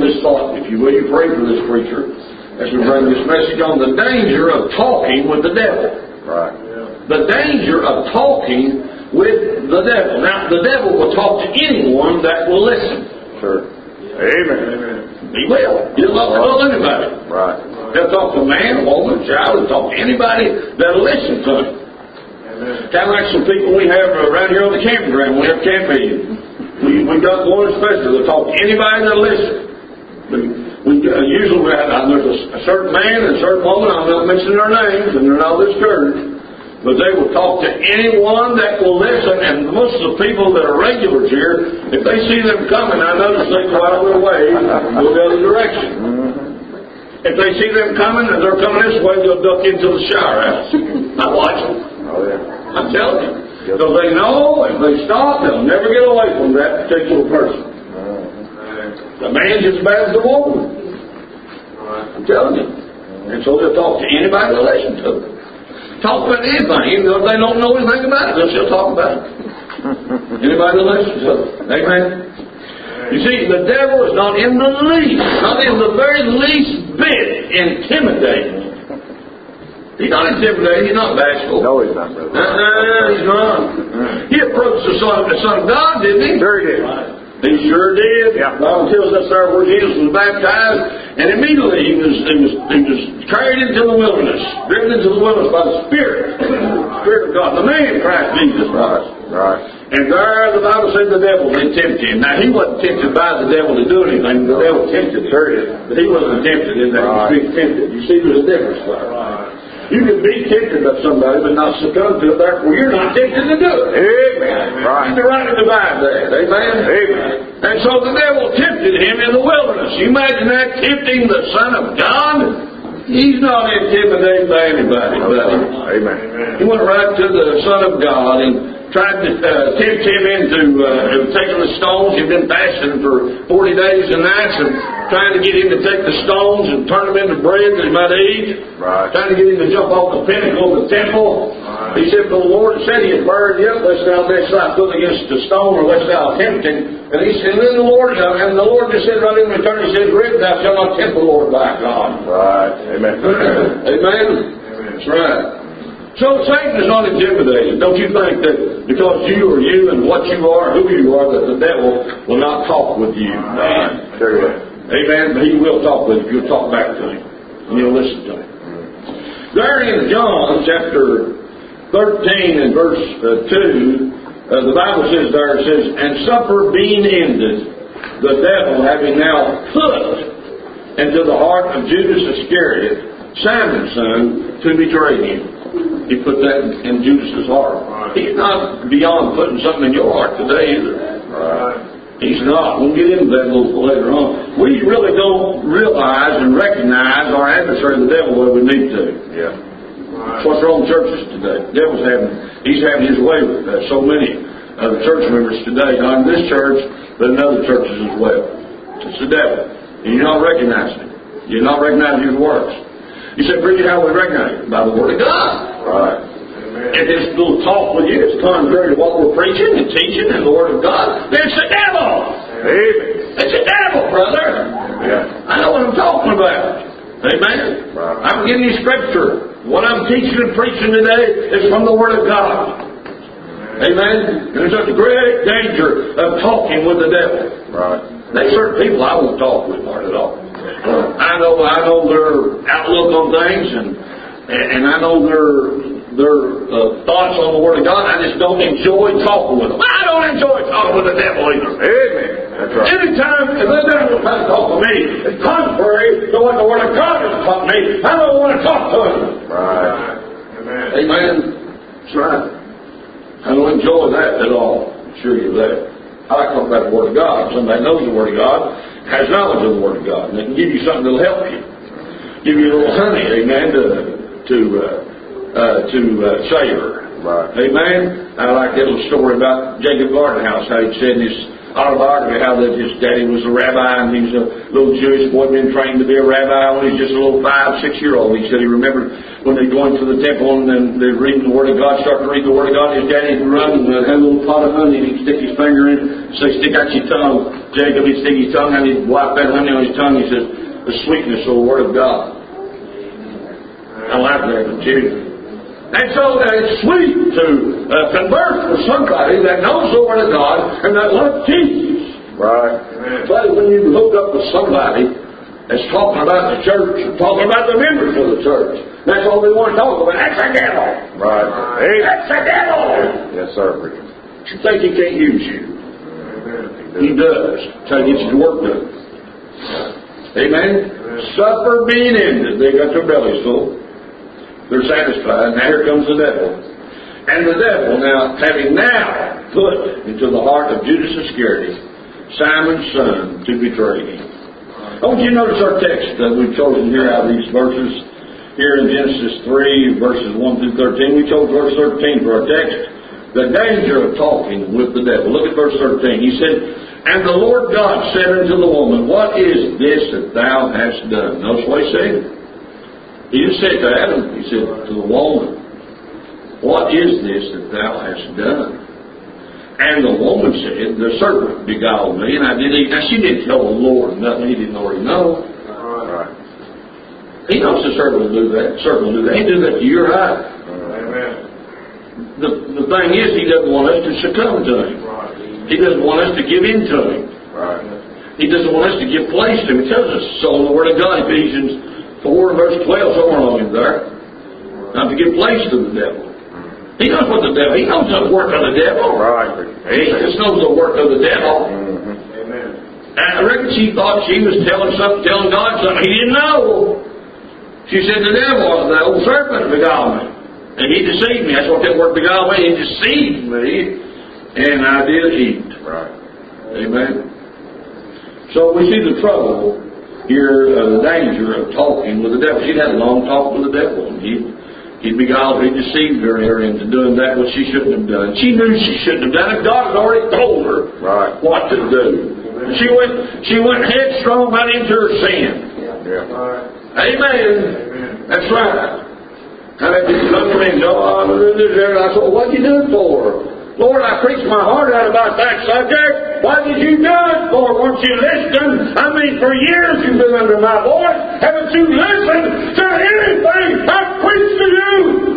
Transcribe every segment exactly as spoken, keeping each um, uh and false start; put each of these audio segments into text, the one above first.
this thought, if you will. You pray for this preacher as we bring this message on the danger of talking with the devil. Right. The danger of talking with the devil. Now, the devil will talk to anyone that will listen. Sure. Amen. Amen. He will. He'll not call anybody. Right. He'll talk to a man, a woman, a child. He'll talk to anybody that'll listen to him. Kind of like some people we have around here on the camping ground. We have camp meetings. We, we got one special. They'll talk to anybody that'll listen. But we uh, usually we have, uh, there's a, a certain man and a certain woman. I'm not mentioning their names, and they're not this church. But they will talk to anyone that will listen. And most of the people that are regulars here, if they see them coming, I notice they go out of their way and go the other direction. If they see them coming and they're coming this way, they'll duck into the shower house. I watch them. Oh, yeah. I'm telling you. Because they know if they stop, they'll never get away from that particular person. The man's as bad as the woman. I'm telling you. And so they'll talk to anybody they'll listen to. Talk about anything. Even though they don't know anything about it, they'll still talk about it. Anybody that listens to it. Amen? You see, the devil is not in the least, not in the very least bit intimidating. He's not intimidating. He's not bashful. No, he's not, brother. Uh-uh, he's not. He approached the Son, the Son of God, didn't he? Sure he did. He sure did. Yeah. The Bible tells us there where Jesus was baptized, and immediately he was he was he was carried into the wilderness, driven into the wilderness by the Spirit, the Spirit of God, the man Christ Jesus was. Right. And there the Bible said the devil did tempt him. Now he wasn't tempted by the devil to do anything. The devil tempted him. Sure did. But he wasn't tempted in that. Right. He was being tempted. You see, there's a difference there. Right. You can be tempted by somebody but not succumb to it. Therefore, you're not tempted to do it. Amen. Right. You right to divide that. Amen. Amen. And so the devil tempted him in the wilderness. You imagine that, tempting the Son of God? He's not intimidated by anybody. Amen. He went right to the Son of God and tried to uh, tempt him into uh, taking the stones. He'd been fasting for forty days and nights and trying to get him to take the stones and turn them into bread that he might eat. Right. Trying to get him to jump off the pinnacle of the temple. Right. He said, "For the Lord said he had burned you up, lest thou dash thy foot against the stone, or lest thou tempt him." And he said, and then the Lord, uh, and the Lord just said right in return, he said, "Written, thou shalt not tempt the Lord thy God." Right. Amen. Amen. Amen. That's right. So Satan is not intimidated. Don't you think that because you are you and what you are, who you are, that the devil will not talk with you? Right. Sure will. Amen. But he will talk with you. You'll talk back to him. And you'll listen to him. There in John chapter thirteen and verse uh, two, uh, the Bible says there, it says, "And supper being ended, the devil having now put into the heart of Judas Iscariot, Simon's son, to betray him." He put that in Judas's heart. He's not beyond putting something in your heart today either. Right. He's not. We'll get into that a little later on. We really don't realize and recognize our adversary, the devil, the way we need to. Yeah. That's what's wrong with churches today. The devil's having, he's having his way with uh, so many of the church members today, not in this church, but in other churches as well. It's the devil. And you're not recognizing him. You're not recognizing his works. You said, "Preacher, how do we recognize it?" By the Word of God. Right. If this little talk with you is contrary to what we're preaching and teaching and the Word of God, then it's the devil. Amen. It's the devil, brother. Yeah. I know what I'm talking about. Amen. Right. I'm giving you scripture. What I'm teaching and preaching today is from the Word of God. Amen. And there's such a great danger of talking with the devil. Right. There's certain people I won't talk with hard at all. I know, I know their outlook on things, and and I know their their uh, thoughts on the Word of God. I just don't enjoy talking with them. I don't enjoy talking with the devil either. Amen. That's right. Anytime the devil tries to talk to me, it's contrary to what the Word of God has taught me. I don't want to talk to him. Right. Amen. Amen. That's right. I don't enjoy that at all. I assure you of that. I like talking about the Word of God. Somebody knows the Word of God, has knowledge of the Word of God, and they can give you something that'll help you. Give you a little honey, amen, to to uh, uh, to uh, savor. Right. Amen. I like that little story about Jacob Gardenhouse, how he said in his autobiography how that his daddy was a rabbi and he was a little Jewish boy being trained to be a rabbi when he was just a little five, six year old. He said he remembered when they'd go into the temple and then they'd read the Word of God, start to read the Word of God, his daddy would run and had a little pot of honey and he'd stick his finger in and say, stick out your tongue. Jacob, he'd stick his tongue and he'd wipe that honey on his tongue. He says, the sweetness of the Word of God. I like that, Jude. And so uh, it's sweet to uh, converse with somebody that knows the Word of God and that loves Jesus. Right. But when you hook up with somebody that's talking about the church and talking about the members of the church, that's all they want to talk about. That's the devil. Right. Hey, that's the devil. Yes, sir. You think he can't use you? He does. Try to get you to work done. Amen. Supper being ended, they got their bellies full. They're satisfied. Now here comes the devil. And the devil, now, having now put into the heart of Judas Iscariot, Simon's son, to betray him. I want you to notice our text that we've chosen here out of these verses. Here in Genesis three, verses one through thirteen. We chose verse thirteen for our text. The danger of talking with the devil. Look at verse thirteen. He said, and the Lord God said unto the woman, what is this that thou hast done? Notice what he said. He didn't say to Adam, he said to the woman, what is this that thou hast done? And the woman said, the serpent beguiled me, and I did eat. Now she didn't tell the Lord nothing he didn't already know. Right. He knows the serpent will do that. The serpent will do that. He do that to your eye. Amen. The, the thing is, he doesn't want us to succumb to him. He doesn't want us to give in to him. Right. He doesn't want us to give place to him. He tells us so in the Word of God, Ephesians four verse twelve, somewhere along in there, not to give place to the devil. He knows what the devil, he knows the work of the devil. Right. He just knows the work of the devil. Mm-hmm. Amen. And I reckon she thought she was telling something, telling God something he didn't know. She said the devil, the old serpent beguiled me. And he deceived me. That's what that word beguiled me. He deceived me. And I did eat. Right. Amen. So we see the trouble here, uh, the danger of talking with the devil. She'd had a long talk with the devil, and he he'd beguiled her, he deceived her into doing that which she shouldn't have done. She knew she shouldn't have done it. God had already told her right. what to do. She went she went headstrong right into her sin. Yeah. Amen. Amen. That's right. And they just come to me and go, oh, and I said, well, what did you do it for? Lord, I preached my heart out about that subject. What did you do it for? Weren't you listening? I mean, for years you've been under my voice. Haven't you listened to anything I've preached to you?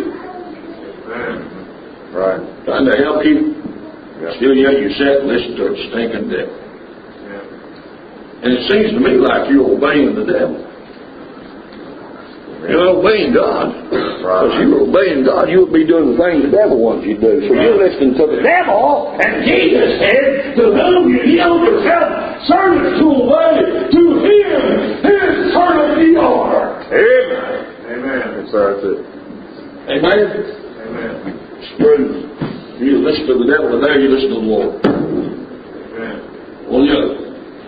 Right. Trying to help you. Yeah. Still yet you sit and listen to a stinking devil. Yeah. And it seems to me like you're obeying the devil. You're obeying God. Right. If you were obeying God, you would be doing the things the devil wants you to do. So you're listening to the devil, and Jesus said, to whom you yield yourself servants to obey, to him his servant ye are. Amen. Amen. Yes, sir, that's it. Amen. Amen. It's true. You listen to the devil today, you listen to the Lord. Amen. Well, yeah.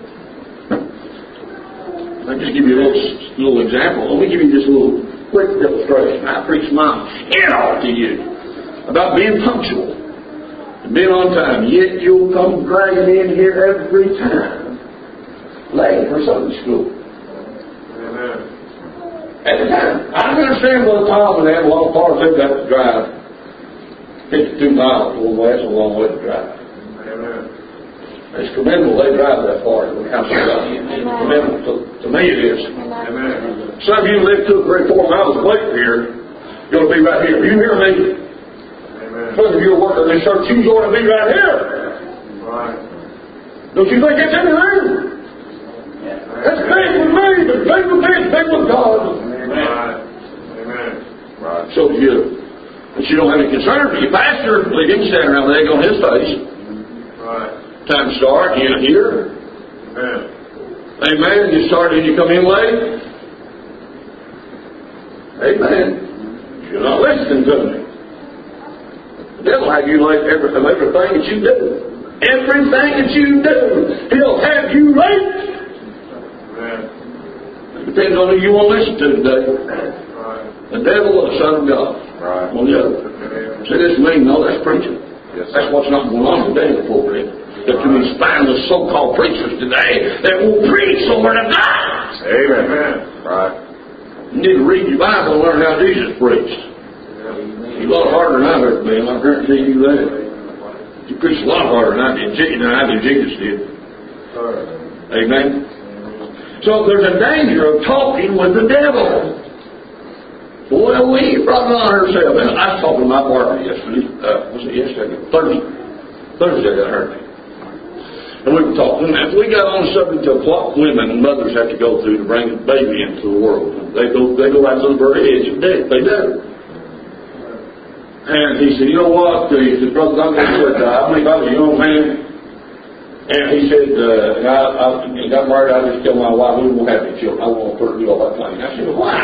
I'll just give you a little, little example. Let me give you just a little quick illustration. I preached my head off to you about being punctual and being on time. Yet you'll come dragging in here every time late for Sunday school. Amen. Every time. I can understand Brother Tom and them long cars they've got to drive fifty-two miles. Well, that's a long way to drive. Amen. It's commendable they drive that far to the house of God. It's commendable. To, to me it is. Amen. Some of you live two or three, four miles away from here. You'll be right here. You hear me? Amen. Some of you are working in this church. You ought to be right here. Right. Don't you think that's anything? That's big with me, but big with me, it's big with God. Amen. Right. Amen. Right. So you, but you don't have any concern for your pastor. Leave him standing around with egg on his face. Right. Time to start, you here. Amen. Amen. You start and you come in late. Amen. You're not listening to me. The devil will have you late every, everything that you do. Everything that you do, he'll have you late. Amen. It depends on who you want to listen to today. Right. The devil or the Son of God. Right. Well, yeah. Say this to me, no, that's preaching. Yes, that's what's not going on today in the pulpit. There's too many spineless so-called preachers today that will preach the Word of God. Amen. Right. You need to read your Bible and learn how Jesus preached. He's a lot harder than I've ever been, I guarantee you that. He preached a lot harder than I did, than I did Jesus did. Amen. So there's a danger of talking with the devil. Well, we brought it on ourselves. I was talking to my partner yesterday. Uh, was it yesterday? Thursday. Thursday, I heard. And we were talking, and we got on the subject of what women and mothers have to go through to bring a baby into the world. They go, they go right to the very edge of death. They do. And he said, you know what? He said, Brother Duncan, said, I believe I was a young man. And he said, uh, I, I got married, I just told my wife, we won't have any children. I won't put her to do all that thing. I said, why?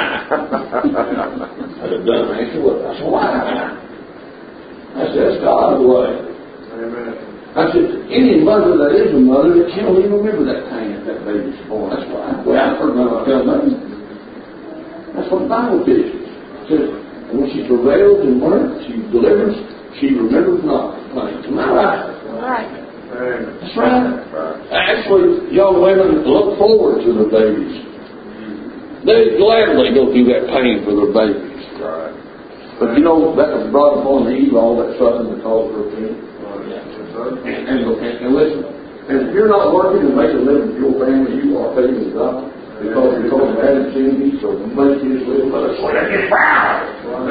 I said, done, man. She was. I said, why? I said, that's God's way. Amen. I said, any mother that is a mother that can't even remember that pain if that baby's born. That's why. Well, I've heard my tell me. That's what the Bible teaches. It says, when she travails and works, she delivers, she remembers not the pain. Am I right? Right. That's right. Actually, young women look forward to their babies. They gladly go through that pain for their babies. Right. But you know, that was brought upon Eve, all that suffering that caused her pain. And, and, and, and listen, and if you're not working to make a living for your family, you are failing God. Because because of Adam's sin, so much is living for us. It's proud.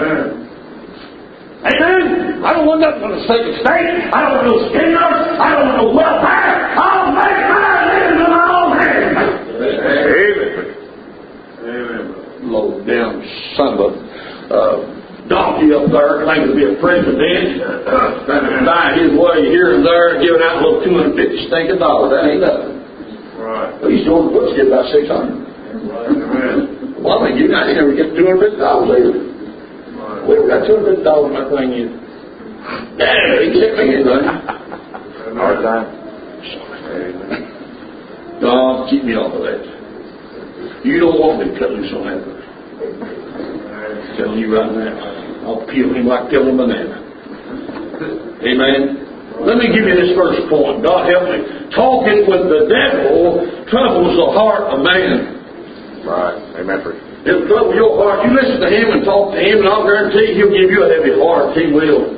Amen. I don't want nothing from the state of state. I don't want no stimulus. I don't want no welfare. I'll make my living with my own hands. Amen. Amen. Low down son of a uh, donkey up there claiming to be a president, uh, trying to buy his way here and there, giving out a little two hundred fifty stinking dollars. That ain't nothing. Right. Well, he's doing the books get about six hundred. Right. Amen. Well, I mean, you I never get two hundred fifty dollars either. We got two hundred dollars in my thing in. Yeah, he sent me in, buddy. Hard time. God, keep me off of that. You don't want me to cut loose on that. I'm telling you right now. I'll peel him like peeling a banana. Amen. Let me give you this first point. God help me. Talking with the devil troubles the heart of man. Right. Amen. It'll trouble your heart. You listen to him and talk to him, and I'll guarantee he'll give you a heavy heart. He will.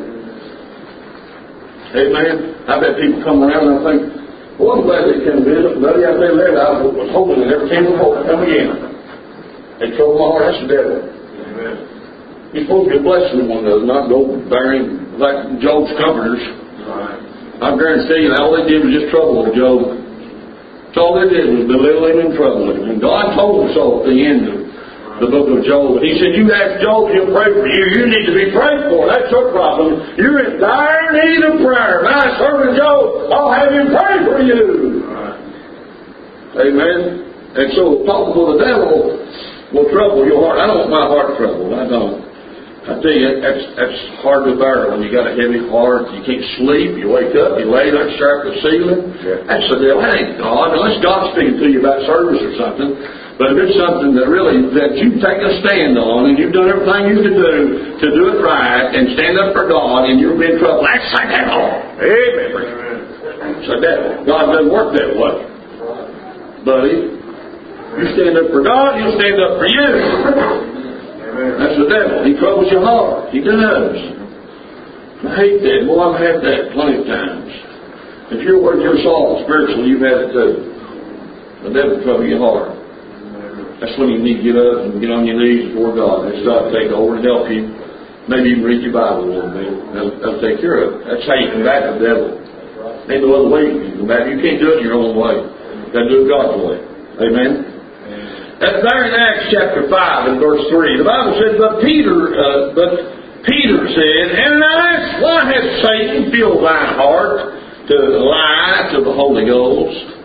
Amen. I've had people come around and I think, well, I'm glad they came visit. Buddy, I tell you that, I was hoping they never came before. Come again. They trouble my heart. That's the devil. Amen. You're supposed to be a blessing to one another, not go bearing like Job's comforters. Right. I guarantee you, all they did was just trouble with Job. That's all they did was belittle him and trouble him. And God told us so at the end of the book of Job. And he said, you ask Job, he'll pray for you. You need to be prayed for. That's your problem. You're in dire need of prayer. My servant Job, I'll have him pray for you. Right. Amen. And so talking to the devil will trouble your heart. I don't want my heart troubled. I don't. I tell you, that's, that's hard to bear when you got a heavy heart. You can't sleep. You wake up, you lay there, stare at the ceiling. Yeah. That's the devil. That ain't God. Unless God's speaking to you about service or something. But if it's something that really, that you take a stand on, and you've done everything you can do to do it right, and stand up for God, and you're in trouble, that's the devil. Amen. It's the devil. God doesn't work that way. Buddy, you stand up for God, he'll stand up for you. That's the devil. He troubles your heart. He does. I hate that. Well, I've had that plenty of times. If you're worth your salt spiritually, you've had it too. The devil trouble your heart. That's when you need to get up and get on your knees before God. That's God to take over and help you. Maybe even read your Bible a little bit. That'll, that'll take care of it. That's how you combat the devil. Ain't no other way you can combat it. You can't do it your own way. You've got to do it God's way. Amen? That's there in Acts chapter five and verse three. The Bible says, But Peter, uh, but Peter said, Ananias, why has Satan filled thy heart to lie to the Holy Ghost?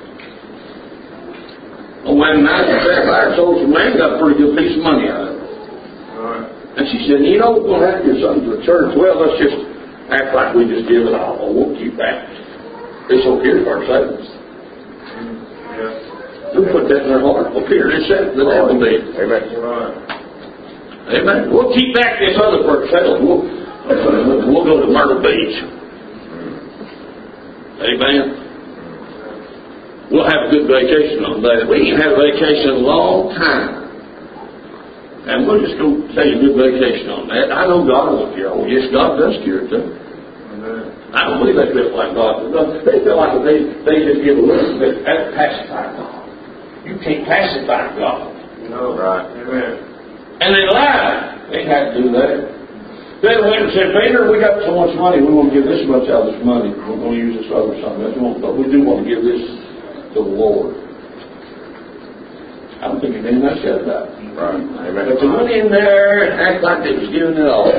When I said, I sold some land, got a pretty good piece of money out of it. Right. And she said, you know, we're going to have to get something to the church. Well, let's just act like we just give it all. We'll keep that. It's okay for our savings. Yeah. Who put that in their heart? Well, Peter, it said the devil did. Amen. Right. Amen. We'll keep back this other for ourselves. We'll, we'll go to Myrtle Beach. Amen. we'll have a good vacation on that. We ain't had a vacation in a long time. And we'll just go take a good vacation on that. I know God will cure. Oh, yes, God does cure it too. I don't believe they feel like God. They feel like they, they just give a little bit. That's pacify God. You can't pacify God. No, right. Amen. And they lied. They had to do that. They went and said, Peter, we got so much money, we want to give this much out of this money. We're going to use this over something else, but we do want to give this to the Lord. I don't think anything I said about it. Right. Amen. But they went in there and act like they was giving it all.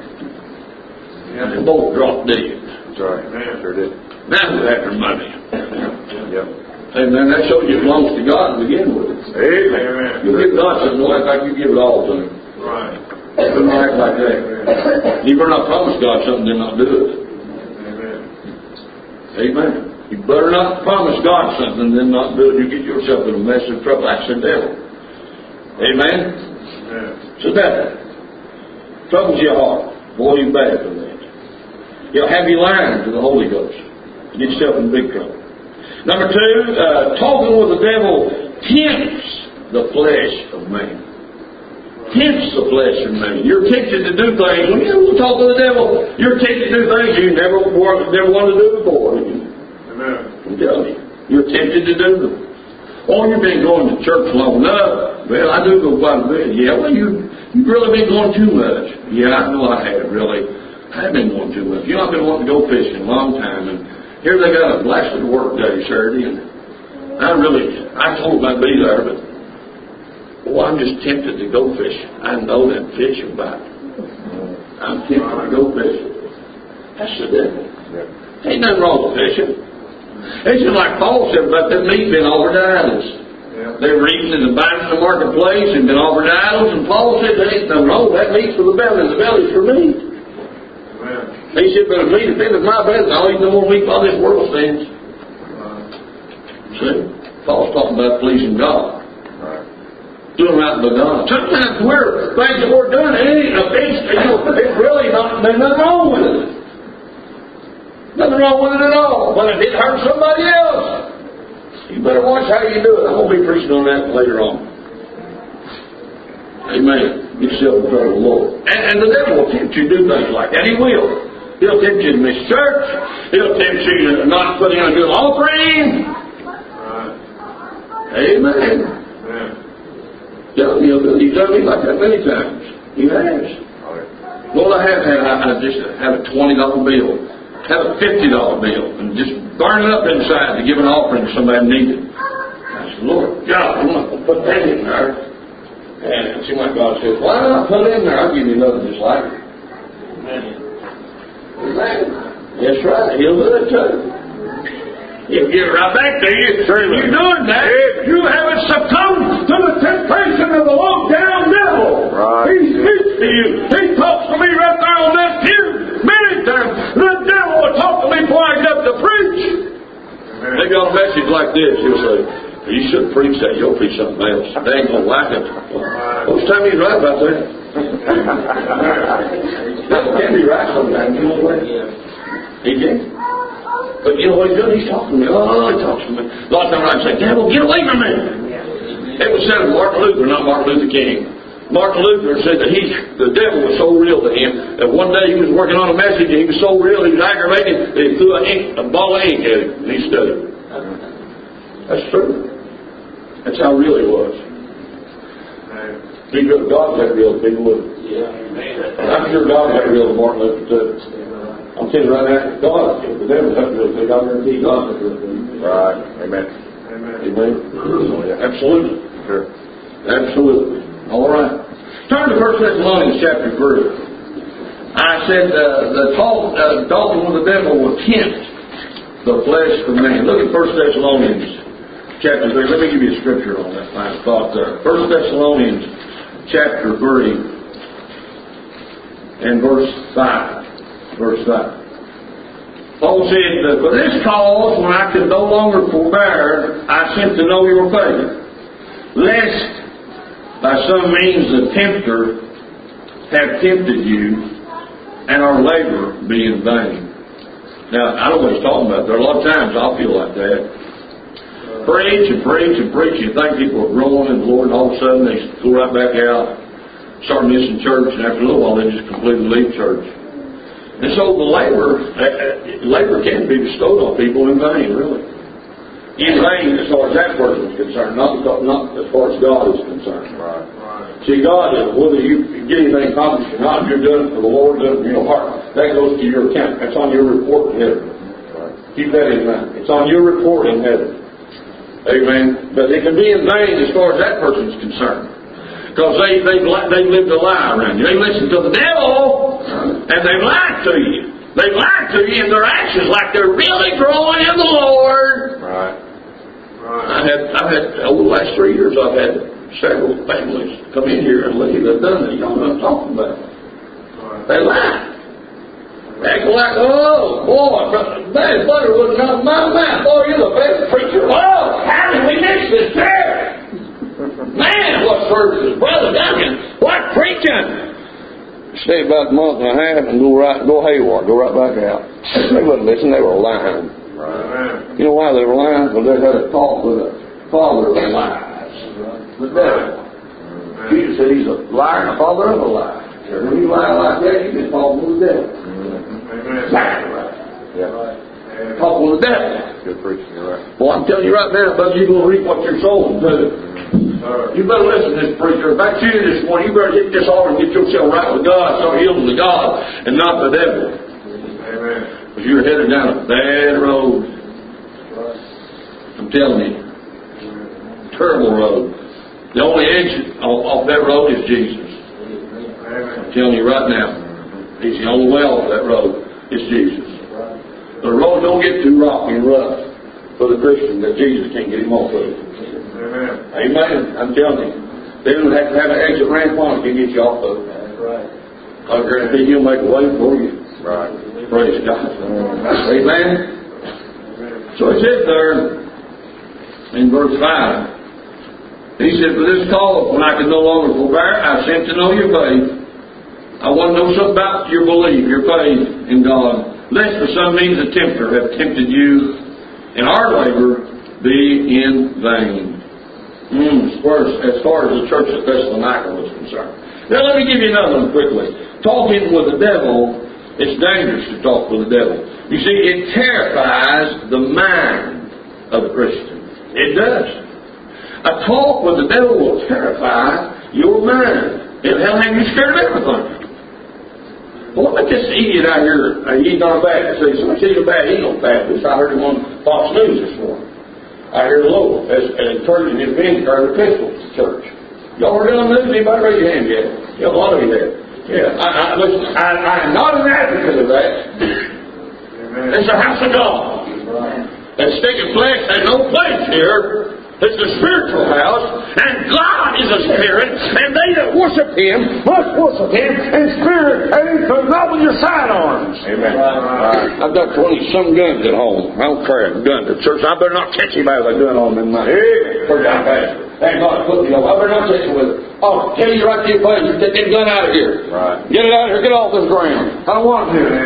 And they both dropped dead. That's right. Man, sure did. Now they're after money. Yep. Amen. That shows you it belongs to God to begin with. Amen. You give God something, don't act like you give it all to Him. Right. Don't act like that. You better not promise God something, then not do it. Amen. Amen. You better not promise God something, then not do it. You get yourself in a mess of trouble. That's the devil. Amen. Amen. So that troubles your heart. Boy, you bad for that. You'll have you lying to the Holy Ghost. You get yourself in big trouble. Number two, uh, talking with the devil tempts the flesh of man. Tempts the flesh of man. You're tempted to do things. When you talk to the devil, you're tempted to do things you never, never wanted to do before. Amen. I'm telling you. You're tempted to do them. Oh, you've been going to church long enough. Well, I do go quite a bit. Yeah, well, you, you've really been going too much. Yeah, I know I have, really. I've been going too much. You know, I've been wanting to go fishing a long time, and here they got a blasted work day Saturday, and I really, I told them I'd be there, but oh, I'm just tempted to go fishing. I know that fish about it. I'm tempted to go fishing. That's the devil. Yeah. Ain't nothing wrong with fishing. It's just like Paul said about that meat being offered to idols. Yeah. They were eating and buying in the marketplace and been offered to idols, and Paul said there ain't nothing wrong. That meat's for the belly, and the belly's for meat. Amen. He said, but if meat offendeth my belly, I'll eat no more meat while this world stands. Right. See? Paul's talking about pleasing God. Right. Doing right by God. Sometimes we're things that we're doing, it ain't offense. You know, it's really not, there's nothing wrong with it. Nothing wrong with it at all. But if it hurts somebody else, you better watch how you do it. I'm going to be preaching on that later on. Amen. Get yourself in front of the Lord. And, and the devil will tempt you to do things like that. He will. He'll tempt you to miss church. He'll tempt you to not put in a good offering. Right. Amen. Yeah. Tell me, he's done me like that many times. He has. Well, I have had, I, I just had a twenty dollar bill. Have a fifty dollar bill and just burn it up inside to give an offering to somebody needed. I said, Lord God, I'm not going to put that in there. And it seemed like God said, why not put it in there? I'll give you another just like it. Amen. Amen. That's right. He'll do it too. He'll give it right back to you. You're doing that. You haven't succumbed to the temptation of the low-down devil. Right. He speaks to you. He talks to me right there on that pew many times. The devil will talk to me before I get up to preach. Amen. They got a message like this. He'll say, you shouldn't preach that. You'll preach something else. They ain't going to like it. Well, most time he's right about that. That can be right sometimes. You know what? He can. But you know what he's doing? He's talking to me. Oh, he talks to me. A lot of times I say, devil, get away from me. It was said of Martin Luther, not Martin Luther King. Martin Luther said that he, the devil was so real to him that one day he was working on a message and he was so real, he was aggravated that he threw a, ink, a ball of ink at him and he stood. That's true. That's how real he was. Be good. God got real to people, wouldn't he? Yeah. I'm sure God got real to Martin Luther too. I'm saying right now, God, if the devil has real thing, I guarantee God has real thing. Right. Amen. Amen. Amen. Oh, yeah. Absolutely. Sure. Absolutely. All right. Turn to First Thessalonians chapter three. I said uh, the talk, uh, talking with the devil will tempt the flesh of man. Look at First Thessalonians chapter three. Let me give you a scripture on that line of thought there. First Thessalonians chapter three and verse five. Verse five. Paul said, for this cause, when I could no longer forbear, I sent to know your faith, lest by some means the tempter have tempted you, and our labor be in vain. Now, I don't know what he's talking about. There are a lot of times I'll feel like that. preach and preach and preach. You think people are growing in the Lord, and all of a sudden they go right back out, start missing church, and after a little while they just completely leave church. And so the labor, uh, labor can be bestowed on people in vain, really. In vain as far as that person is concerned, not, not as far as God is concerned. Right. Right. See, God, whether you get anything accomplished or not, you're doing it for the Lord, doing it from your heart. That goes to your account. That's on your report in heaven. Right. Keep that in mind. It's on your report in heaven. Amen. But it can be in vain as far as that person is concerned. Because they, they've, they've lived a lie around you. They listen to the devil, and they've lied to you. They've lied to you in their actions like they're really growing in the Lord. Right. I had, I've had, over the last three years, I've had several families come in here and leave that done that. Y'all know what I'm talking about. Right. They lie. They act like, oh, boy, man, butter wasn't out of my mouth. Boy, you're the best preacher. Oh, how did we miss this there? Man, what services, Brother Duncan, what preaching? Stay about a month and a half and go right, go haywire, go right back out. They wouldn't listen, they were lying. Right. You know why they were lying? Because they had a talk with a father of lies, the devil. Jesus said he's a liar and a father of a lie. And when you lie like that, you can talk with the devil. Exactly right. Yeah. Talk with the devil. Good preaching, you're right. Well, I'm telling you right now, brother, you're going to reap what you're sowing too. You better listen to this preacher. If that's you this morning, you better get this altar and get yourself right with God. Start yielding to God and not the devil. Amen. Because you're headed down a bad road. I'm telling you. Terrible road. The only exit off, off that road is Jesus. I'm telling you right now. He's the only way off that road. It's Jesus. The road don't get too rocky and rough for the Christian that Jesus can't get him off of it. Amen. Amen. I'm telling you. They don't have to have an exit ramp on to get you off of it. That's right. I guarantee he'll make a way for you. Right. Praise God. Amen. So it says there in verse five, he said, for this cause, when I could no longer forbear, I sent to know your faith. I want to know something about your belief, your faith in God, lest for some means a tempter have tempted you, and our labor be in vain. Mm, as, far as, as far as the church of Thessalonica was concerned. Now let me give you another one quickly. Talking with the devil, it's dangerous to talk with the devil. You see, it terrifies the mind of the Christian. It does. A talk with the devil will terrify your mind. It'll have you scared of everything. Well, what about this idiot out here? Uh, he's not a Baptist. He's a bad Eagle Baptist. I heard him on Fox News this morning. I hear Lowell as encouraging his men to carry their pistols to church. Y'all heard it on the news? Anybody raise your hand yet? Yeah, a lot of you have. Yeah, I, I, listen, I, I am not an advocate of that. Amen. It's a house of God. Right. And stick and flesh has no place here. It's a spiritual house, and God is a spirit, and they that worship Him must worship Him in spirit and in truth, not with your sidearms. Amen. Right. I've got twenty-some guns at home. I don't carry a gun to church. I better not catch anybody with a gun on them. Amen. Praise God, Pastor. Thank God put me over. I better not catch you with it. I'll tell you right to your face, you get that gun out of here. Right. Get it out of here. Get off this ground. I don't want it here.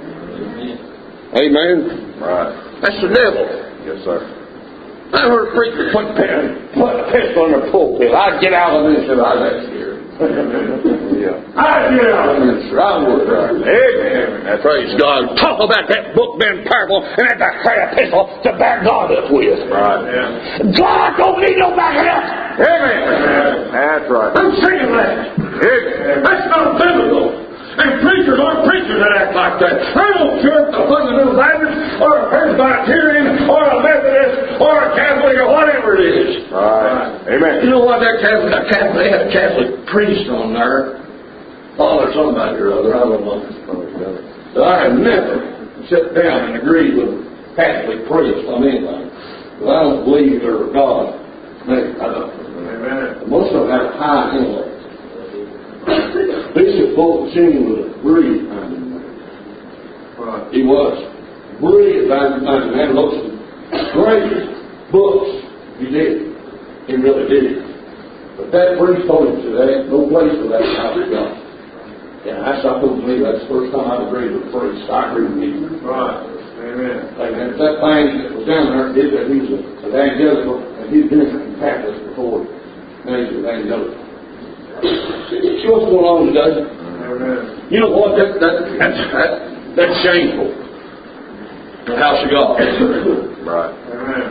Amen. Right. That's the devil. Yes, sir. I heard a preacher put, put a pistol in the pulpit. I'd get out of the ministry if I was that scared. Yeah. I'd get out of the ministry. I would. Right. Amen. Praise God. Talk about that book being powerful and that to carry a pistol to back God up with. Right. Yeah. God don't need no backing up. Amen. Amen. That's right. I'm sick of that. Amen. That's not biblical. And preachers aren't preachers that act like that. I don't care if I'm a New Baptist or a Presbyterian or a Methodist or a Catholic or whatever it is. Right. Amen. You know what? That Catholic, a Catholic, they had a Catholic priest on there. Father somebody or other. I don't know. But I have never sat down and agreed with a Catholic priest on anything. But I don't believe they're God. Maybe. I don't. Amen. Most of them have a high intellect. Bishop Fulton was a brilliant man. Right. He was. Brilliant man. Man wrote some great books. He did. He really did. But that priest told him today, no place for that house of God. And that's I told me that's the first time I've agreed with a priest. I agree with him. Right. Amen. Amen. That thing that was down there did that. He was an evangelical, and he'd been in Catholic before. Now he's an evangelical. See what's going on today? Amen. You know what? That, that, that's, that, that's shameful. The house of God. Right. Amen.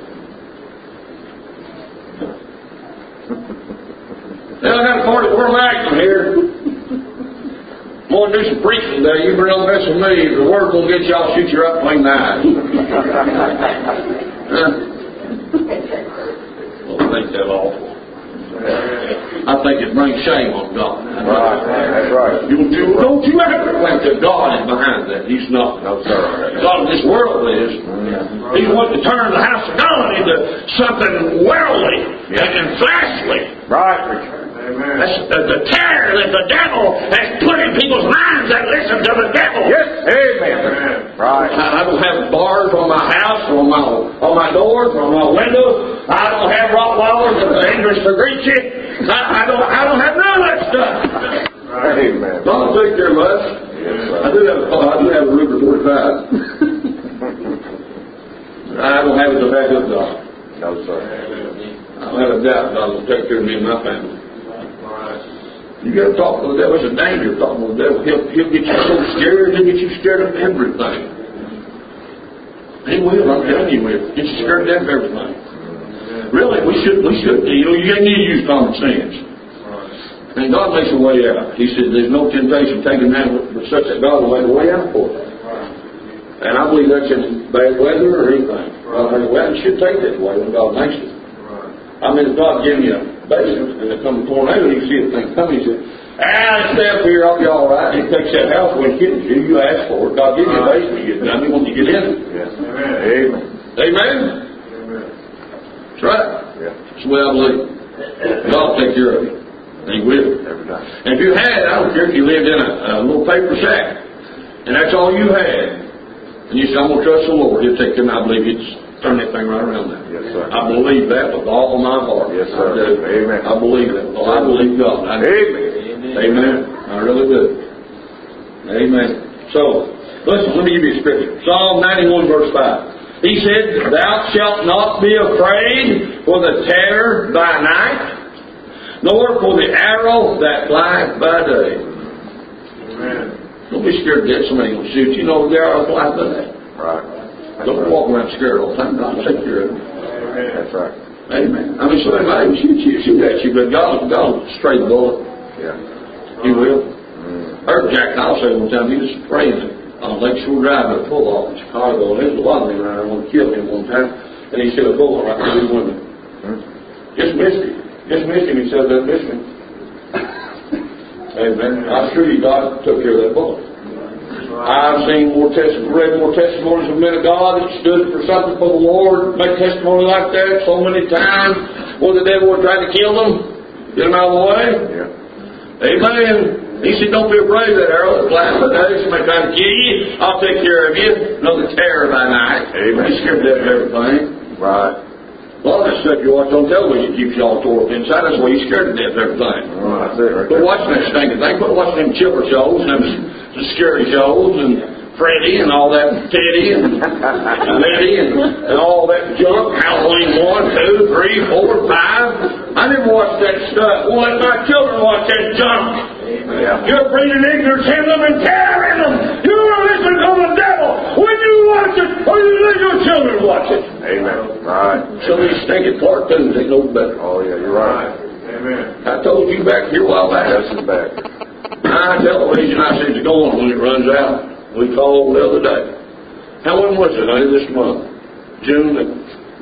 Now I got a party where I'm acting here. I'm going to do some preaching today. You better don't mess with me. If the word's going to get you, I'll shoot you right between the eyes. Huh? Well, I think that's awful. I think it brings shame on God. Right. That's right. You, you, don't you ever think that God is behind that. He's not. No, sir. God of this world is. He wants to turn the house of God into something worldly and, and fleshly. Right. Amen. That's the, the terror that the devil has put in people's minds that listen to the devil. Yes. Amen. Right. I, I don't have bars on my house, or on my on my doors, or on my windows. I don't have Rottweilers that are dangerous to greet you. I, I don't. I don't have none of that stuff. Right. Amen. Don't take care of us. Yes, sir. I do have. Oh, I do have a Ruger forty-five. I don't have it to back up, God. No, sir. I don't have a doubt God will take care of me and my family. You got to talk to the devil. It's a danger talking to the devil. He'll, he'll get you so scared, he'll get you scared of everything. He will, I'm telling you, he will. Get you scared of everything. Really, we should, we should, you know, you need to use common sense. And God makes a way out. He said, there's no temptation taken man but such that God will make a way out for it. And I believe that's in bad weather or anything. God makes a way out. You should take that way when God makes it. I mean, if God gave you a basement and there comes a tornado, you see the thing coming, he said, ah, stay up here, I'll be all right. And he takes that house away and kidding you. You ask for it. God gives you a basement, you get done. He wants you to get in it. Yes. Amen. Amen? Amen. That's right. Yeah. That's the way I believe. God will take care of you. And He will. Every time. And if you had, I don't care if you lived in a, a little paper sack, and that's all you had, and you said, I'm going to trust the Lord, He'll take care of me. I believe He'd turn that thing right around there. Yes, sir. I believe that with all my heart. Yes, sir. I do. Amen. I believe it. Well, I believe God. I Amen. Amen. I really do. Amen. So, listen, let me give you a scripture. Psalm ninety-one, verse five. He said, Thou shalt not be afraid for the terror by night, nor for the arrow that flieth by day. Amen. Don't be scared that somebody will shoot you. You know the arrow flies by day. Right. Don't right. walk around scared all the time. God will take care of you. That's right. Amen. I mean, somebody might shoot you, shoot at you, but God, God will straight bullet. Yeah. He will. Mm. I heard Jack Kyle say one time he was praying on Lakeshore Drive at a pull off in Chicago, and there was a lot of men around there wanted to kill him one time, and he said a bullet right through his women. Mm. Just missed him. Just missed him. He said that missed him. Amen. I'm sure God took care of that bullet. I've seen more testimonies, read more testimonies of men of God that stood for something for the Lord, make testimony like that so many times when the devil would try to kill them, get them out of the way. Yeah. Amen. He said, don't be afraid of that arrow that flies by day. Somebody trying to kill you, I'll take care of you. No, the terror by night. Amen. Be scared to death of everything. Right. A lot of that stuff you watch on television keeps you all tore up inside. That's why you're scared to death of everything. Oh, that's it right Quit watching that stinking thing. Quit watching them chipper shows and them the scary shows and Freddy and all that Teddy and Letty and, and all that junk. Halloween one, two, three, four, five. I never watched that stuff. Won't let my children watch that junk. Yeah. You're breeding ignorance in them and tearing them. You're listening to the devil. When you watch it, or you let your children watch it. Amen. Right. Some of these stinking cartoons ain't no better. Oh, yeah, you're right. Amen. I told you back here a while back. That's back. I television, I said it's going when it runs out. We called the other day. How when was it? Honey, this month? June the...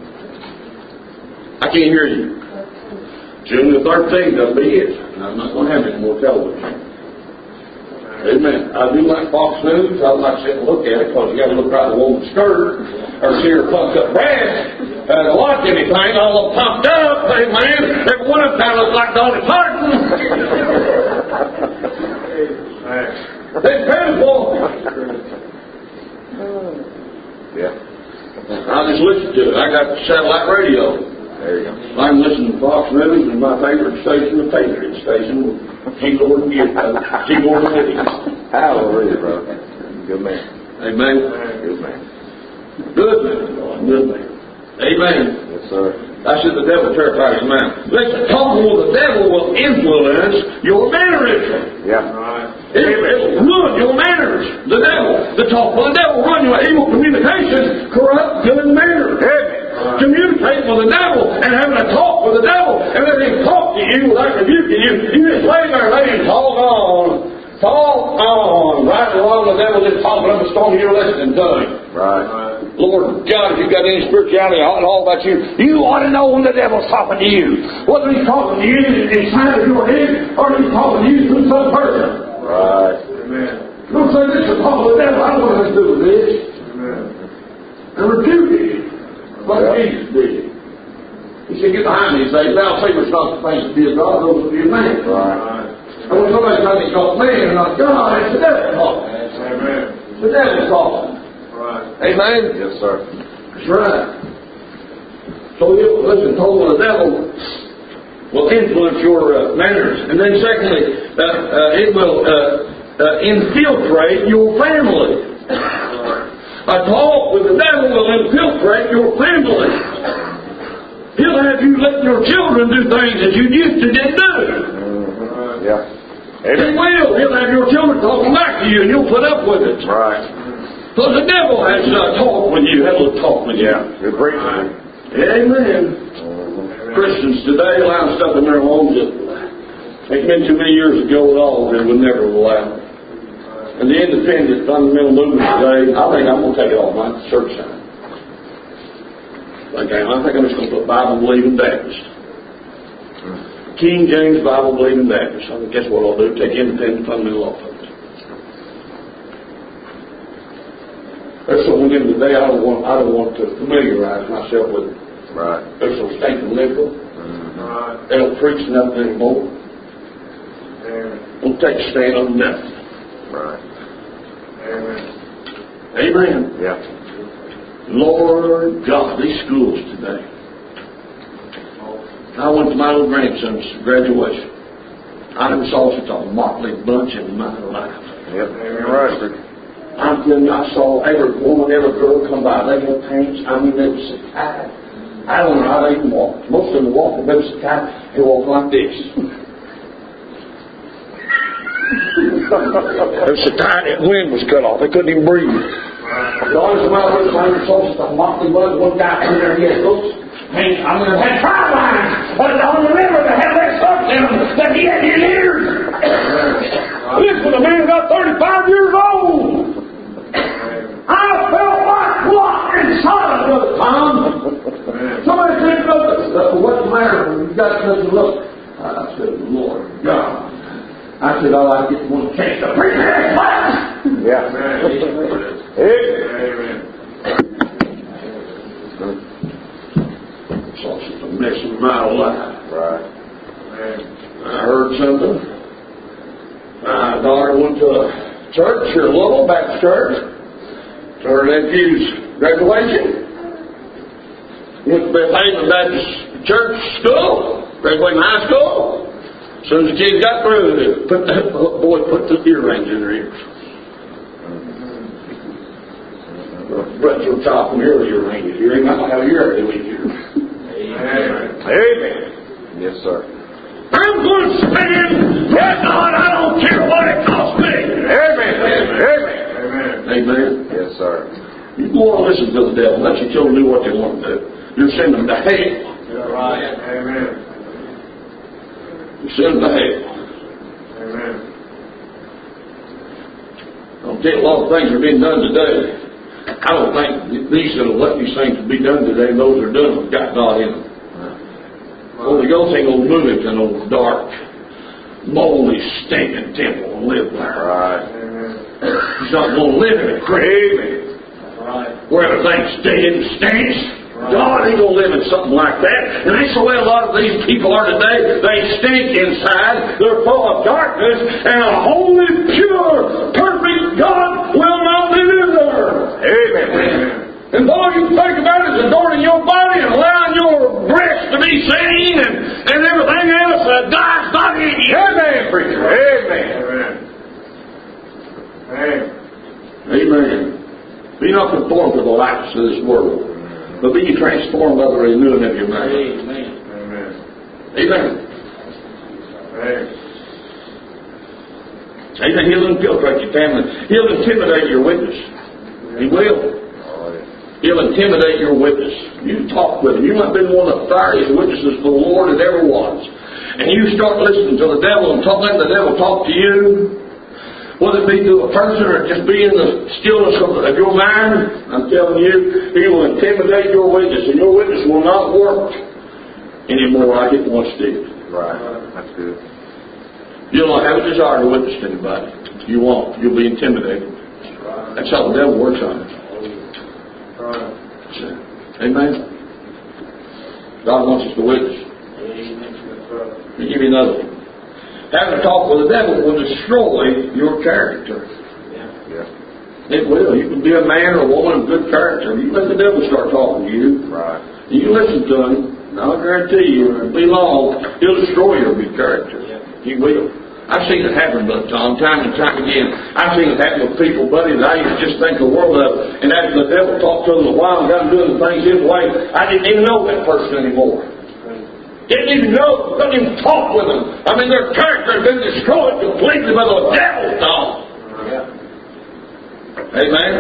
I can't hear you. June the thirteenth, that'll be it. And I'm not going to have any more television. Amen. I do like Fox News. I like to sit and look at it because you got to look right at the woman's skirt or see her pumped up breast. And to watch anything all pumped up, amen. Every one of them kind of looks like Dolly Parton. They're pitiful. Yeah. I just listen to it. I got satellite radio. There you go. I'm listening to Fox News and my favorite station, the Patriot Station, T-Lord and T-Lord and Liddy. Hallelujah, brother. Good man. Amen. Good man. Good man. Good man. Amen. Yes, sir. That's just the devil terrifies a man. Listen, talking with the devil will influence your mannerism. Yeah. It, it will ruin your manners. The devil. The talk with the devil will ruin your evil communication, corrupt good manners. Amen. Communicating with the devil and having a talk with the devil and letting him talk to you without rebuking you. You just lay there and let him talk on. Talk on. Right along the devil just talking up a storm you're listening to him. Right. Lord God, if you've got any spirituality at all about you, you ought to know when the devil's talking to you. Whether he's talking to you inside of your head or he's talking to you through some person. Right. Amen. Don't say this is talking to the devil. I don't want to do with this. Amen. And rebuke it. What yeah. Jesus did. He said, get behind me. He said, thou sayest not the things to be of God, those to be of man. Right. And when somebody tells me it's not man and not God, it's the devil talking. Amen. It's the devil talking. Right. Amen? Yes, sir. That's right. So, you listen, told the devil will influence your uh, manners. And then secondly, uh, uh, it will uh, uh, infiltrate your family. A talk with the devil will infiltrate your family. He'll have you letting your children do things that you used to didn't do. Mm-hmm. Yeah. He will. He'll have your children talking back to you and you'll put up with it. Right. Because the devil has a uh, talk with you, has a talk with you. Yeah. Good preaching. Amen. Mm-hmm. Christians today allow stuff in their homes that ain't been too many years ago at all they would never allow. And the independent fundamental movement today, I think I'm going to take it off my church sign. Okay, I think I'm just going to put Bible believing Baptist. King James Bible believing Baptist. I think that's what I'll do. Take independent fundamental off of it. There's so many today I don't want I don't want to familiarize myself with it. Right. They're so stinking liberal. Mm-hmm. Right. They don't preach nothing anymore. Amen. Don't take a stand on nothing. Right. Amen. Amen. Yeah. Lord God, these schools today. I went to my little grandson's graduation. I never saw such a motley bunch in my life. Yep. You're right, sir. I'm telling you, I saw every woman, every girl come by. They had pants. I mean, they were so tight. I don't know how they even walked. Most of them were walking. They were so tight, they walked like this. They were so tight, the wind was cut off. They couldn't even breathe. The only time I was trying to saw such a motley bunch, one guy in there, he had books. Man, I mean, I had five lines on the river that had that stuff in them that he had in ears. This was a man about thirty-five years old. I felt like what inside, Brother Tom. Somebody said, look, what's the matter when you got such a look? I said, Lord God. I said, all I get one chance to preach that class. Yeah. Amen. Saw such a mess in my life. Right. I heard something. My daughter went to a church here in Louisville, Baptist church, to her nephew's graduation. Went to Beth Haven Baptist Church School, graduating high school. As soon as the kids got through, they put that boy put the earrings in their ears. Brett's will chop from here earrings. You ain't not have your earrings. Amen. Amen. Yes, sir. I'm going to stand for God. I don't care what it costs me. Amen. Amen. Amen. Amen. Yes, sir. You go on and listen to the devil. Let your children do what they want to do. You're sending them to hell. You're right. Amen. You send them to hell. Amen. I'll tell you, a lot of things are being done today. I don't think these that will let these things be done today, those that are done have got God in them. The Holy Ghost ain't going to move into an old dark, moldy, stinking temple and live there. Right. He's not going to live in a grave right. where everything stinks. Right. God ain't going to live in something like that. And that's the way a lot of these people are today. They stink inside. They're full of darkness. And a holy, pure, perfect God will not live in there. Amen. Amen. And all you think about is adorning your body and allowing your breasts to be seen and, and everything else that God's not in you. Amen, preacher. Amen. Amen. Amen. Be not conformed to the likeness of this world, but be ye transformed by the renewing of your mind. Amen. Amen. Amen. Amen. He'll infiltrate your family. He'll intimidate your witness. He will. He'll intimidate your witness. You talk with him. You might have been one of the fiery witnesses for the Lord that ever was. And you start listening to the devil and talk, letting the devil talk to you, whether it be through a person or just be in the stillness of, of your mind. I'm telling you, he will intimidate your witness, and your witness will not work anymore like it once did. Right. That's good. You'll not have a desire to witness to anybody. You won't. You'll be intimidated. That's how the devil works on it. Amen. God wants us to witness. Let me give you another one. Having a talk with the devil will destroy your character. Yeah. It will. You can be a man or a woman of good character. You let the devil start talking to you. Right. And you listen to him, and I'll guarantee you, it'll be long, he'll destroy your good character. He will. I've seen it happen, Brother Tom, time and time again. I've seen it happen with people, buddy, that I used to just think the world of. And after the devil talked to them a while and got them doing things his way, I didn't even know that person anymore. Didn't even know. Couldn't even talk with them. I mean, their character had been destroyed completely by the devil, Tom. Amen.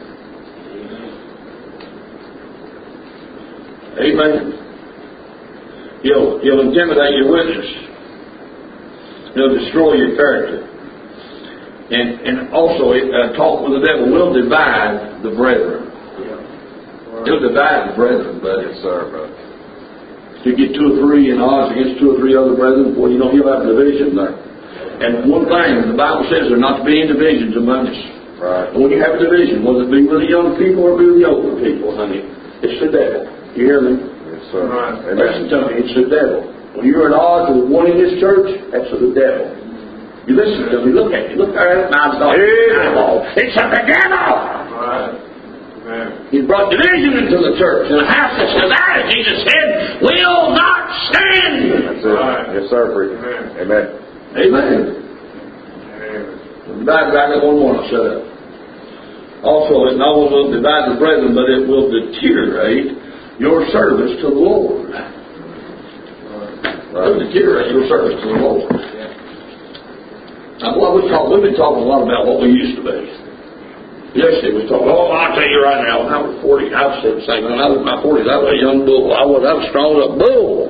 Amen. He'll, he'll intimidate your witness. He'll destroy your character. And and also, uh, talk with the devil will divide the brethren. He'll divide the brethren, but Yes, sir, brother. you get two or three in odds against two or three other brethren, well, you know, he'll have a division there. And one thing, the Bible says there not to be any divisions among us. Right. And when you have a division, whether it be with the young people or be with the older people, honey, it's the devil. You hear me? Yes, sir. Right. Listen to me, it's the devil. When you're at odds with one in this church, that's of the devil. You listen to me, look at me, look at it, and I'm going, it's of the devil! Right. Amen. He brought division into the church, and a house that's divided, Jesus said, will not stand! That's it. Right. Yes, sir, preacher. Amen. Amen. Amen. Amen. Divide back at one more, I'll shut up. Also, it not only will divide the brethren, but it will deteriorate your service to the Lord. It will deteriorate your service to the Lord. Now, what we talk, we've been talking a lot about what we used to be. Yesterday we talked, oh, I'll tell you right now, when I was forty, I was the same. When I was in my forties, I was a young bull. I was, I was strong as a bull.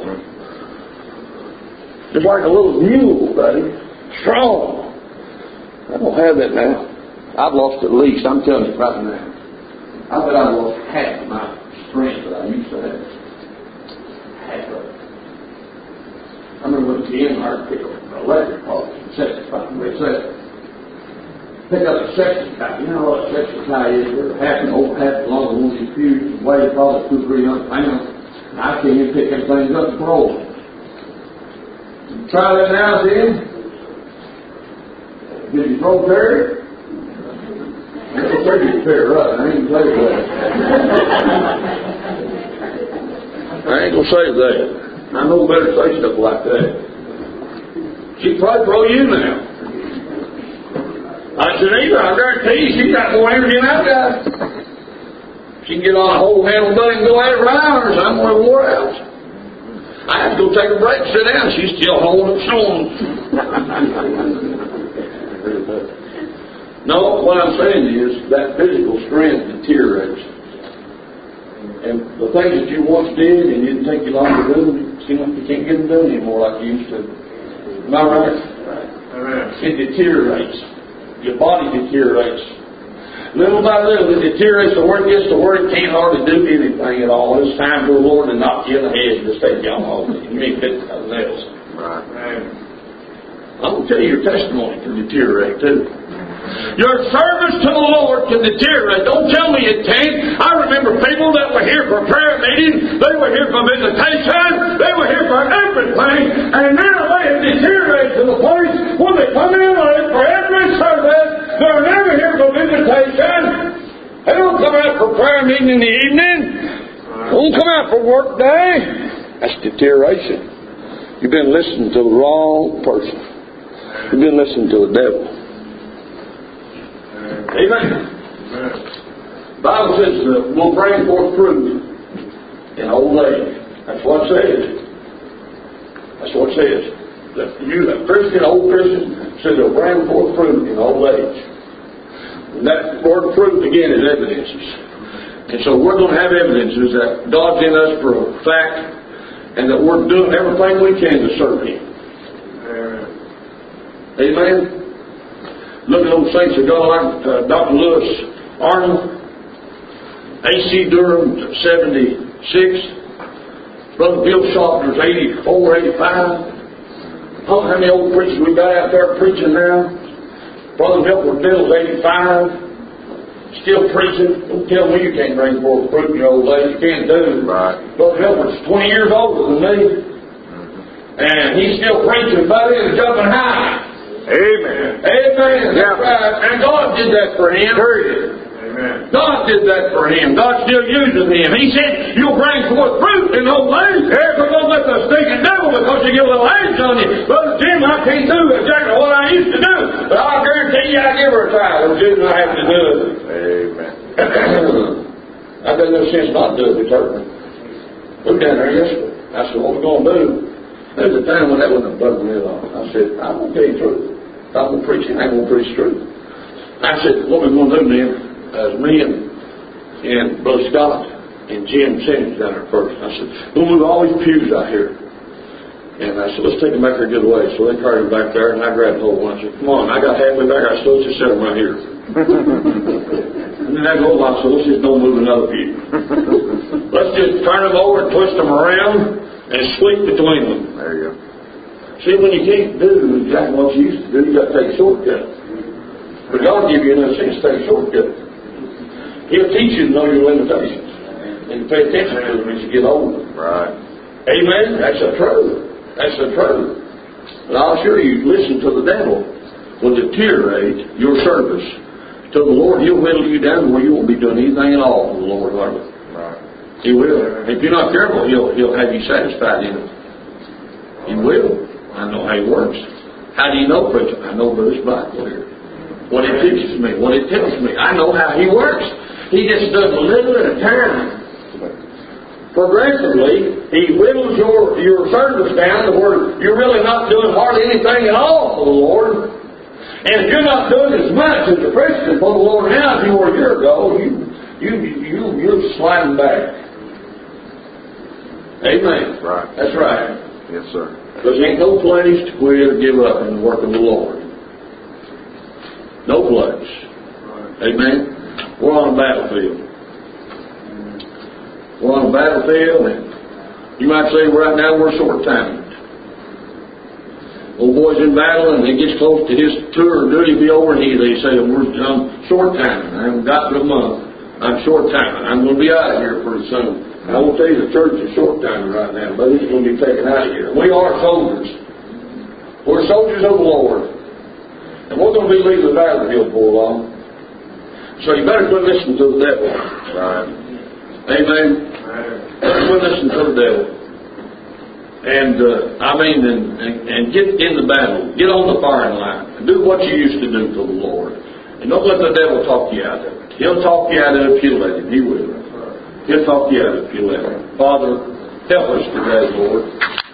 Just like a little mule, buddy. Strong. I don't have that now. I've lost at least, I'm telling you right now, I bet I've lost half of my strength that I used to have. Half of it. I remember when Ken Hart picked up an electric car and set it up and reset it. Pick up a section tie. You know what a section tie is? They're half an old, half long, one of these pews, weighed probably two, three hundred pounds. And I can't even pick them things up and throw them. Try that now, then. Did you throw Terry? I never heard you Terry up. I ain't gonna say that. I ain't gonna say that. I know better to say stuff like that. She'd probably throw you now. I said, either, I guarantee you, she's got more energy than I've got. She can get on a whole handle buddy and go at it for hours. I'm one of the war else. I have to go take a break and sit down. She's still holding strong. No, what I'm saying is that physical strength deteriorates. And the things that you once did and didn't take you long to do, it seems like you can't get them done anymore like you used to. Am I right? Amen. It deteriorates. Your body deteriorates. Little by little, it deteriorates. The word gets to where it can't hardly do anything at all. It's time for the Lord to knock you in the head and just take you on home. You ain't fit nothing else. Right. Amen. I'm going to tell you, your testimony can deteriorate too. Your service to the Lord can deteriorate. Don't tell me it can't. I remember people that were here for prayer meetings. They were here for visitation. They were here for everything. And now they have deteriorated to the place when they come in late for every service. They're never here for visitation. They don't come out for prayer meeting in the evening. They don't come out for work day. That's deterioration. You've been listening to the wrong person. You've been listening to the devil. Amen. Bible says uh, we'll bring forth fruit in old age. That's what it says. That's what it says. That you, a Christian, old Christian, says they'll bring forth fruit in old age. And that word fruit, again, is evidences. And so we're going to have evidences that God's in us for a fact, and that we're doing everything we can to serve Him. Amen. Amen? Look at those saints of God like uh, Doctor Lewis Arnold, A C Durham, seventy-six, Brother Bill Schaffner's eighty-four, eighty-five. I don't know how many old preachers we got out there preaching now. Brother Milford Middle's eighty-five. Still preaching. Don't tell me you can't bring forth fruit in your old age. You can't do it. Right. Brother Milford's twenty years older than me. And he's still preaching, buddy, and jumping high. Amen. Amen. That's Yeah. right. And God did that for him. Period. Amen. God did that for him. God's still using him. He said, you'll bring forth fruit in old age. Hey, but don't let the stinking devil, because you get a little age on you. Brother Jim, I can't do exactly what I used to do. But I guarantee you I give her a try. Well, Jim, I have to do it. Amen. I've done no sense not do it. It's hurt me. We were down there yesterday. I said, what we going to do? There's a time when that wasn't bugging me at all. I said, I'm going to tell you the truth. If I'm going to preach it, I ain't going to preach the truth. I said, what we going to do, man? As me and, and Brother Scott and Jim Simmons down there first. I said, we'll move all these pews out here. And I said, let's take them back there a good way. So they carried them back there, and I grabbed hold of one. I said, come on. I got halfway back. I said, let's just set them right here. And then I go along, so let's just don't move another pew. Let's just turn them over and twist them around and sleep between them. There you go. See, when you can't do exactly what you used to do, you got to take a shortcut. But God give you another sense to take a shortcut. He'll teach you to know your limitations and to pay attention to them as you get older. Right. Amen? That's the truth. That's the truth. But I'll assure you, listen to the devil will deteriorate your service to the Lord. He'll whittle you down where you won't be doing anything at all for the Lord, hardly. Right. He will. If you're not careful, he'll he'll have you satisfied in it. He will. I know how he works. How do you know, preacher? I know by this Bible here. What it teaches me, what it tells me. I know how he works. He just does a little at a time. Progressively, he whittles your, your service down to where you're really not doing hardly anything at all for the Lord. And if you're not doing as much as a Christian for the Lord now as you were a year ago, you, you, you, you're sliding back. Amen. Right. That's right. Yes, sir. Because there ain't no place to quit or give up in the work of the Lord. No place. Amen. We're on a battlefield. We're on a battlefield, and you might say right now we're short-timed. Old boy's in battle, and he gets close to his tour or duty be over, and he, they say, we're I'm short-timing. I haven't got to a month. I'm short-timing. I'm going to be out of here pretty soon. And I won't tell you the church is short-timing right now, but it's going to be taken out of here. We are soldiers. We're soldiers of the Lord. And we're going to be leaving the battlefield before long. So you better quit listening to the devil. Right. Amen. Better quit listening to the devil. And, uh, I mean, and, and, and get in the battle. Get on the firing line. And do what you used to do for the Lord. And don't let the devil talk you out of it. He'll talk you out of it if you let him. He will. He'll talk you out of it if you let him. Father, help us today, Lord.